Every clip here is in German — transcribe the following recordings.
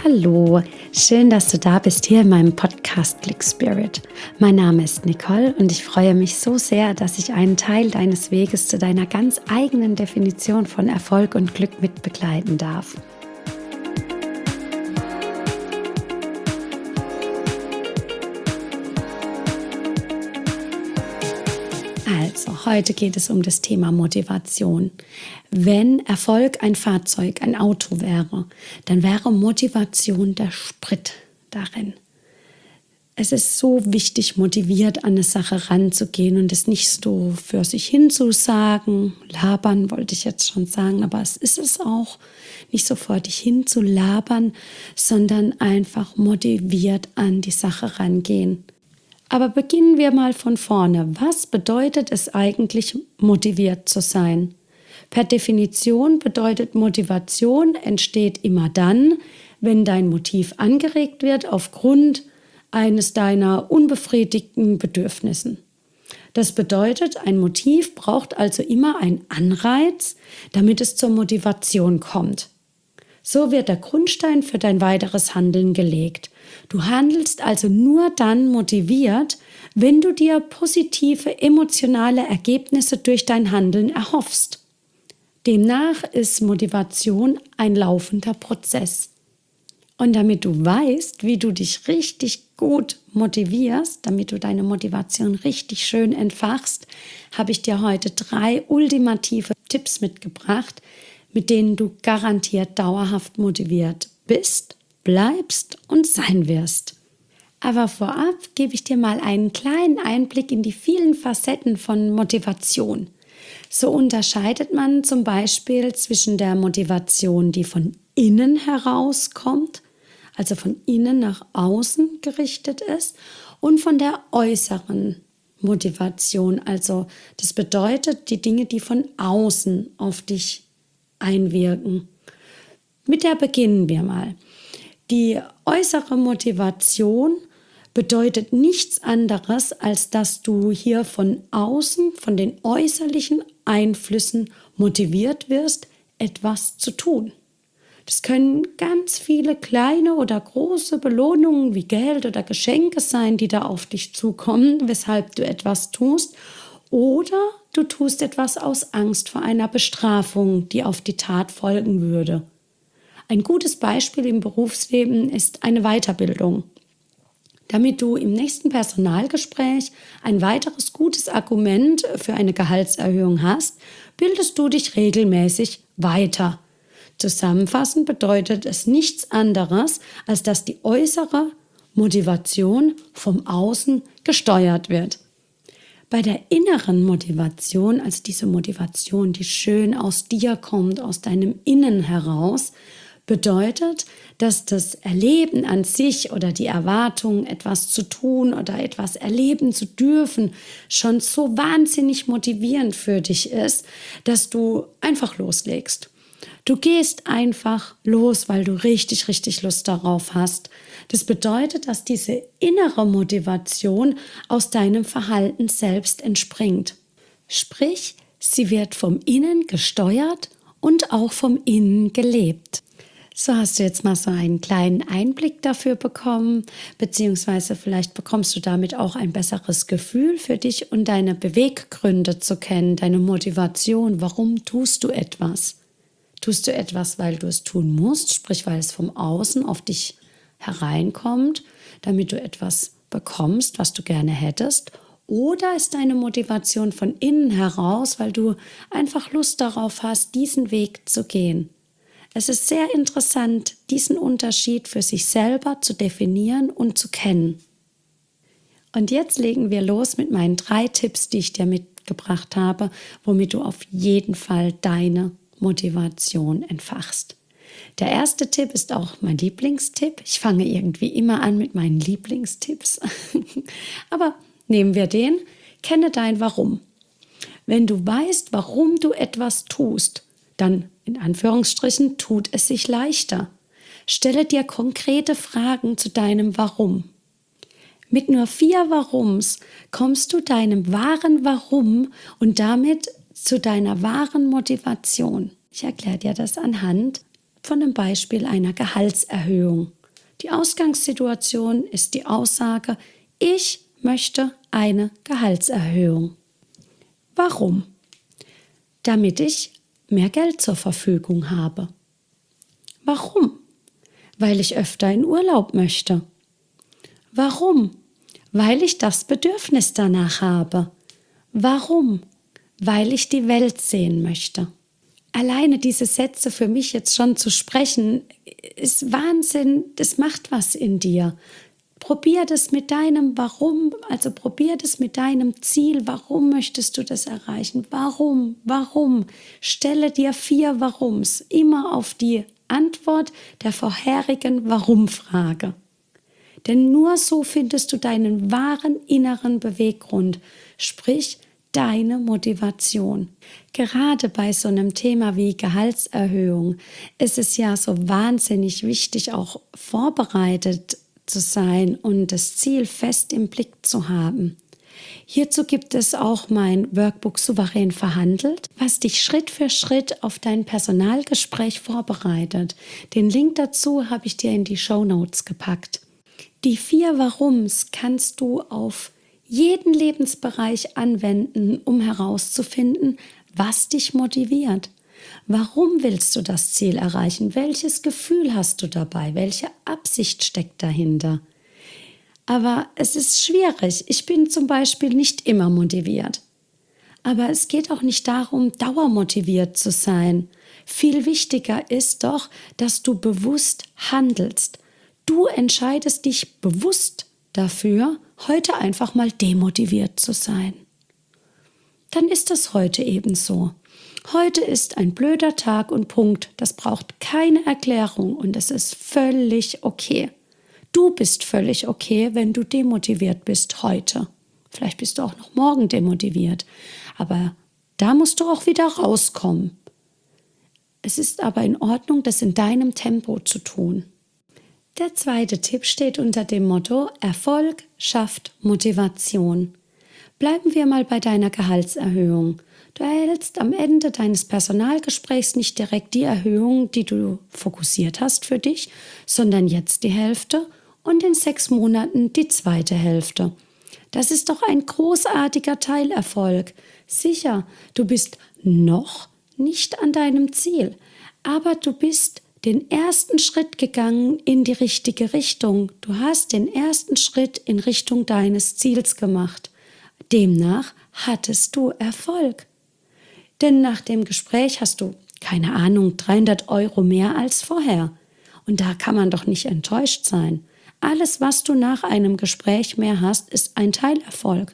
Hallo, schön, dass du da bist hier in meinem Podcast Click Spirit. Mein Name ist Nicole und ich freue mich so sehr, dass ich einen Teil deines Weges zu deiner ganz eigenen Definition von Erfolg und Glück mit begleiten darf. Also, heute geht es um das Thema Motivation. Wenn Erfolg ein Fahrzeug, ein Auto wäre, dann wäre Motivation der Sprit darin. Es ist so wichtig, motiviert an eine Sache ranzugehen und es nicht so für sich hinzusagen, labern wollte ich jetzt schon sagen, aber es ist es auch, nicht so vor dich hinzulabern, sondern einfach motiviert an die Sache rangehen. Aber beginnen wir mal von vorne. Was bedeutet es eigentlich, motiviert zu sein? Per Definition bedeutet Motivation entsteht immer dann, wenn dein Motiv angeregt wird aufgrund eines deiner unbefriedigten Bedürfnissen. Das bedeutet, ein Motiv braucht also immer einen Anreiz, damit es zur Motivation kommt. So wird der Grundstein für dein weiteres Handeln gelegt. Du handelst also nur dann motiviert, wenn du dir positive emotionale Ergebnisse durch dein Handeln erhoffst. Demnach ist Motivation ein laufender Prozess. Und damit du weißt, wie du dich richtig gut motivierst, damit du deine Motivation richtig schön entfachst, habe ich dir heute 3 ultimative Tipps mitgebracht, mit denen du garantiert dauerhaft motiviert bist, bleibst und sein wirst. Aber vorab gebe ich dir mal einen kleinen Einblick in die vielen Facetten von Motivation. So unterscheidet man zum Beispiel zwischen der Motivation, die von innen herauskommt, also von innen nach außen gerichtet ist, und von der äußeren Motivation. Also das bedeutet die Dinge, die von außen auf dich einwirken. Mit der beginnen wir mal. Die äußere Motivation bedeutet nichts anderes, als dass du hier von außen, von den äußerlichen Einflüssen motiviert wirst, etwas zu tun. Das können ganz viele kleine oder große Belohnungen wie Geld oder Geschenke sein, die da auf dich zukommen, weshalb du etwas tust. Oder du tust etwas aus Angst vor einer Bestrafung, die auf die Tat folgen würde. Ein gutes Beispiel im Berufsleben ist eine Weiterbildung. Damit du im nächsten Personalgespräch ein weiteres gutes Argument für eine Gehaltserhöhung hast, bildest du dich regelmäßig weiter. Zusammenfassend bedeutet es nichts anderes, als dass die äußere Motivation vom Außen gesteuert wird. Bei der inneren Motivation, also diese Motivation, die schön aus dir kommt, aus deinem Innen heraus, bedeutet, dass das Erleben an sich oder die Erwartung, etwas zu tun oder etwas erleben zu dürfen, schon so wahnsinnig motivierend für dich ist, dass du einfach loslegst. Du gehst einfach los, weil du richtig, richtig Lust darauf hast. Das bedeutet, dass diese innere Motivation aus deinem Verhalten selbst entspringt. Sprich, sie wird vom Innen gesteuert und auch vom Innen gelebt. So hast du jetzt mal so einen kleinen Einblick dafür bekommen, beziehungsweise vielleicht bekommst du damit auch ein besseres Gefühl für dich und deine Beweggründe zu kennen, deine Motivation. Warum tust du etwas? Tust du etwas, weil du es tun musst, sprich, weil es vom Außen auf dich hereinkommt, damit du etwas bekommst, was du gerne hättest? Oder ist deine Motivation von innen heraus, weil du einfach Lust darauf hast, diesen Weg zu gehen? Es ist sehr interessant, diesen Unterschied für sich selber zu definieren und zu kennen. Und jetzt legen wir los mit meinen 3 Tipps, die ich dir mitgebracht habe, womit du auf jeden Fall deine Motivation entfachst. Der erste Tipp ist auch mein Lieblingstipp. Ich fange irgendwie immer an mit meinen Lieblingstipps. Aber nehmen wir den. Kenne dein Warum. Wenn du weißt, warum du etwas tust, dann, in Anführungsstrichen, tut es sich leichter. Stelle dir konkrete Fragen zu deinem Warum. Mit nur 4 Warums kommst du deinem wahren Warum und damit zu deiner wahren Motivation. Ich erkläre dir das anhand von dem Beispiel einer Gehaltserhöhung. Die Ausgangssituation ist die Aussage, ich möchte eine Gehaltserhöhung. Warum? Damit ich mehr Geld zur Verfügung habe. Warum? Weil ich öfter in Urlaub möchte. Warum? Weil ich das Bedürfnis danach habe. Warum? Weil ich die Welt sehen möchte. Alleine diese Sätze für mich jetzt schon zu sprechen, ist Wahnsinn, das macht was in dir. Probier das mit deinem Warum, also probier das mit deinem Ziel. Warum möchtest du das erreichen? Warum? Warum? Stelle dir 4 Warums, immer auf die Antwort der vorherigen Warum-Frage. Denn nur so findest du deinen wahren inneren Beweggrund, sprich deine Motivation. Gerade bei so einem Thema wie Gehaltserhöhung ist es ja so wahnsinnig wichtig, auch vorbereitet zu sein und das Ziel fest im Blick zu haben. Hierzu gibt es auch mein Workbook Souverän verhandelt, was dich Schritt für Schritt auf dein Personalgespräch vorbereitet. Den Link dazu habe ich dir in die Shownotes gepackt. Die 4 Warums kannst du auf jeden Lebensbereich anwenden, um herauszufinden, was dich motiviert. Warum willst du das Ziel erreichen? Welches Gefühl hast du dabei? Welche Absicht steckt dahinter? Aber es ist schwierig. Ich bin zum Beispiel nicht immer motiviert. Aber es geht auch nicht darum, dauermotiviert zu sein. Viel wichtiger ist doch, dass du bewusst handelst. Du entscheidest dich bewusst dafür, heute einfach mal demotiviert zu sein. Dann ist es heute eben so. Heute ist ein blöder Tag und Punkt. Das braucht keine Erklärung und es ist völlig okay. Du bist völlig okay, wenn du demotiviert bist heute. Vielleicht bist du auch noch morgen demotiviert. Aber da musst du auch wieder rauskommen. Es ist aber in Ordnung, das in deinem Tempo zu tun. Der zweite Tipp steht unter dem Motto: Erfolg schafft Motivation. Bleiben wir mal bei deiner Gehaltserhöhung. Du erhältst am Ende deines Personalgesprächs nicht direkt die Erhöhung, die du fokussiert hast für dich, sondern jetzt die Hälfte und in 6 Monaten die zweite Hälfte. Das ist doch ein großartiger Teilerfolg. Sicher, du bist noch nicht an deinem Ziel, aber du bist den ersten Schritt gegangen in die richtige Richtung. Du hast den ersten Schritt in Richtung deines Ziels gemacht. Demnach hattest du Erfolg. Denn nach dem Gespräch hast du, keine Ahnung, 300 € mehr als vorher. Und da kann man doch nicht enttäuscht sein. Alles, was du nach einem Gespräch mehr hast, ist ein Teilerfolg.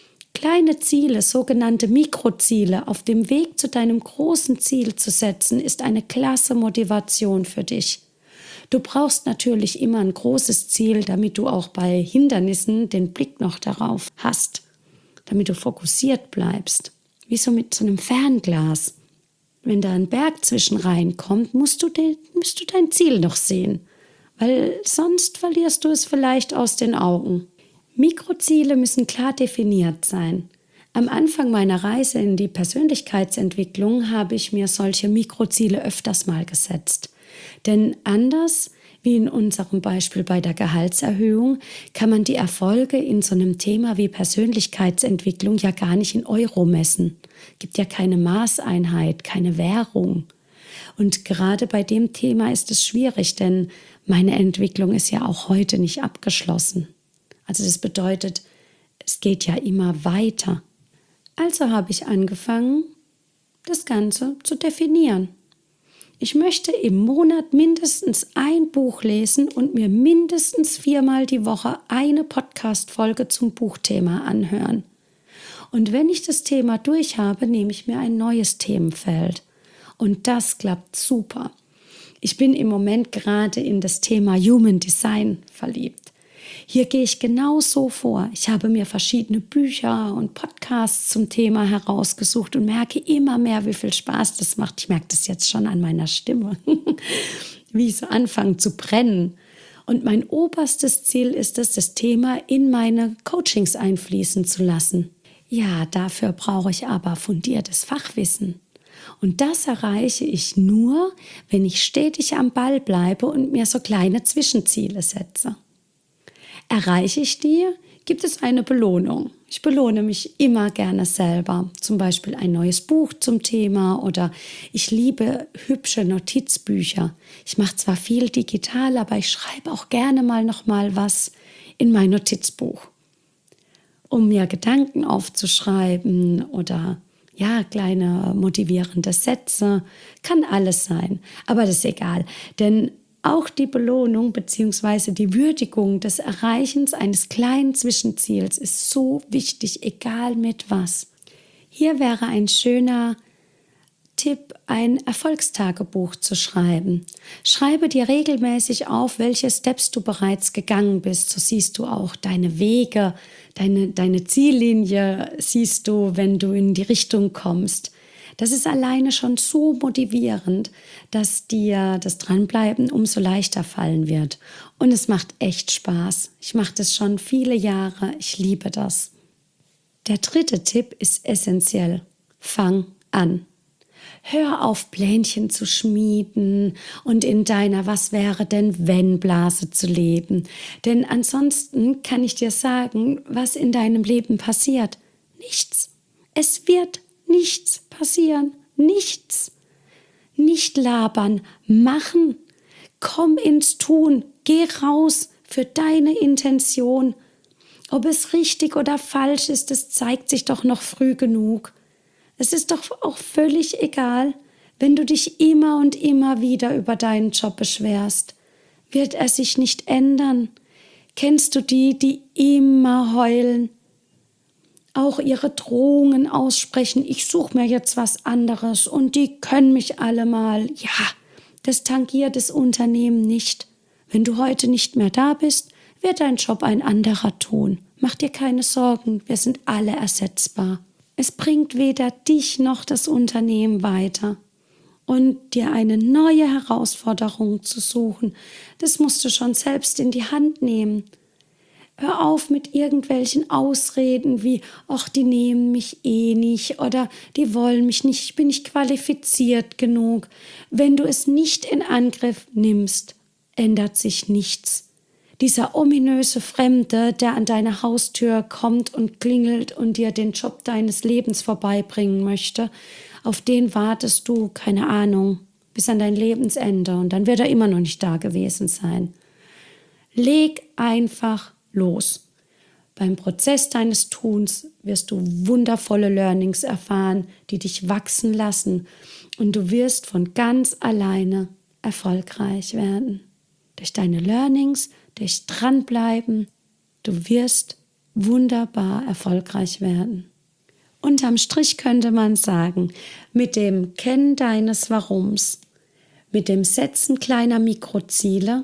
Kleine Ziele, sogenannte Mikroziele, auf dem Weg zu deinem großen Ziel zu setzen, ist eine klasse Motivation für dich. Du brauchst natürlich immer ein großes Ziel, damit du auch bei Hindernissen den Blick noch darauf hast, damit du fokussiert bleibst. Wie so mit so einem Fernglas. Wenn da ein Berg zwischen reinkommt, musst du dein Ziel noch sehen, weil sonst verlierst du es vielleicht aus den Augen. Mikroziele müssen klar definiert sein. Am Anfang meiner Reise in die Persönlichkeitsentwicklung habe ich mir solche Mikroziele öfters mal gesetzt. Denn anders wie in unserem Beispiel bei der Gehaltserhöhung kann man die Erfolge in so einem Thema wie Persönlichkeitsentwicklung ja gar nicht in Euro messen. Gibt ja keine Maßeinheit, keine Währung. Und gerade bei dem Thema ist es schwierig, denn meine Entwicklung ist ja auch heute nicht abgeschlossen. Also das bedeutet, es geht ja immer weiter. Also habe ich angefangen, das Ganze zu definieren. Ich möchte im Monat mindestens ein Buch lesen und mir mindestens 4-mal die Woche eine Podcast-Folge zum Buchthema anhören. Und wenn ich das Thema durch habe, nehme ich mir ein neues Themenfeld. Und das klappt super. Ich bin im Moment gerade in das Thema Human Design verliebt. Hier gehe ich genau so vor. Ich habe mir verschiedene Bücher und Podcasts zum Thema herausgesucht und merke immer mehr, wie viel Spaß das macht. Ich merke das jetzt schon an meiner Stimme, wie ich so anfange zu brennen. Und mein oberstes Ziel ist es, das Thema in meine Coachings einfließen zu lassen. Ja, dafür brauche ich aber fundiertes Fachwissen. Und das erreiche ich nur, wenn ich stetig am Ball bleibe und mir so kleine Zwischenziele setze. Erreiche ich die, gibt es eine Belohnung. Ich belohne mich immer gerne selber. Zum Beispiel ein neues Buch zum Thema oder ich liebe hübsche Notizbücher. Ich mache zwar viel digital, aber ich schreibe auch gerne mal noch mal was in mein Notizbuch, um mir Gedanken aufzuschreiben oder kleine motivierende Sätze. Kann alles sein, aber das ist egal, denn auch die Belohnung bzw. die Würdigung des Erreichens eines kleinen Zwischenziels ist so wichtig, egal mit was. Hier wäre ein schöner Tipp, ein Erfolgstagebuch zu schreiben. Schreibe dir regelmäßig auf, welche Steps du bereits gegangen bist. So siehst du auch deine Wege, deine Ziellinie siehst du, wenn du in die Richtung kommst. Das ist alleine schon so motivierend, dass dir das Dranbleiben umso leichter fallen wird. Und es macht echt Spaß. Ich mache das schon viele Jahre. Ich liebe das. Der dritte Tipp ist essentiell. Fang an. Hör auf, Plänchen zu schmieden und in deiner Was-wäre-denn-wenn-Blase zu leben. Denn ansonsten kann ich dir sagen, was in deinem Leben passiert. Nichts. Es wird nichts passieren. Nichts. Nicht labern, machen. Komm ins Tun. Geh raus für deine Intention. Ob es richtig oder falsch ist, das zeigt sich doch noch früh genug. Es ist doch auch völlig egal, wenn du dich immer und immer wieder über deinen Job beschwerst. Wird er sich nicht ändern? Kennst du die immer heulen? Auch ihre Drohungen aussprechen, ich suche mir jetzt was anderes und die können mich alle mal. Ja, das tangiert das Unternehmen nicht. Wenn du heute nicht mehr da bist, wird dein Job ein anderer tun. Mach dir keine Sorgen, wir sind alle ersetzbar. Es bringt weder dich noch das Unternehmen weiter. Und dir eine neue Herausforderung zu suchen, das musst du schon selbst in die Hand nehmen. Hör auf mit irgendwelchen Ausreden wie, ach, die nehmen mich eh nicht oder die wollen mich nicht, ich bin nicht qualifiziert genug. Wenn du es nicht in Angriff nimmst, ändert sich nichts. Dieser ominöse Fremde, der an deine Haustür kommt und klingelt und dir den Job deines Lebens vorbeibringen möchte, auf den wartest du, keine Ahnung, bis an dein Lebensende und dann wird er immer noch nicht da gewesen sein. Leg einfach los. Beim Prozess deines Tuns wirst du wundervolle Learnings erfahren, die dich wachsen lassen und du wirst von ganz alleine erfolgreich werden. Durch deine Learnings, durch Dranbleiben, du wirst wunderbar erfolgreich werden. Unterm Strich könnte man sagen, mit dem Kennen deines Warums, mit dem Setzen kleiner Mikroziele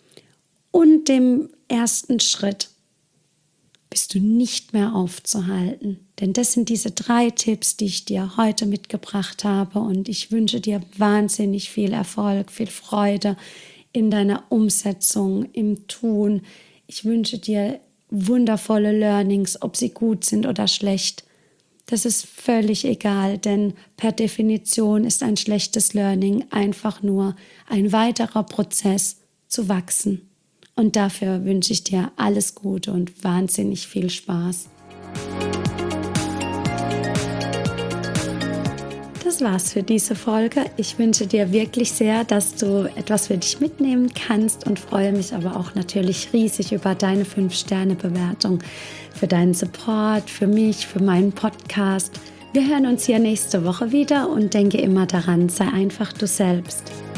und dem ersten Schritt bist du nicht mehr aufzuhalten. Denn das sind diese 3 Tipps, die ich dir heute mitgebracht habe und ich wünsche dir wahnsinnig viel Erfolg, viel Freude in deiner Umsetzung, im Tun. Ich wünsche dir wundervolle Learnings, ob sie gut sind oder schlecht. Das ist völlig egal, denn per Definition ist ein schlechtes Learning einfach nur ein weiterer Prozess zu wachsen. Und dafür wünsche ich dir alles Gute und wahnsinnig viel Spaß. Das war's für diese Folge. Ich wünsche dir wirklich sehr, dass du etwas für dich mitnehmen kannst und freue mich aber auch natürlich riesig über deine 5-Sterne-Bewertung, für deinen Support, für mich, für meinen Podcast. Wir hören uns hier nächste Woche wieder und denke immer daran, sei einfach du selbst.